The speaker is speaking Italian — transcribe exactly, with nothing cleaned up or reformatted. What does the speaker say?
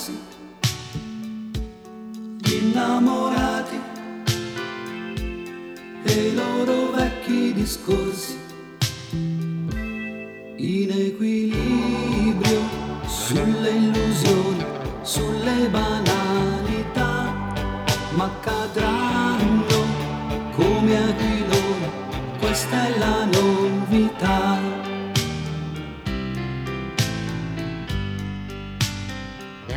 ragazzi, gli innamorati e i loro vecchi discorsi in equilibrio sulle illusioni, sulle banalità, ma cadranno come aquiloni, questa è la novità.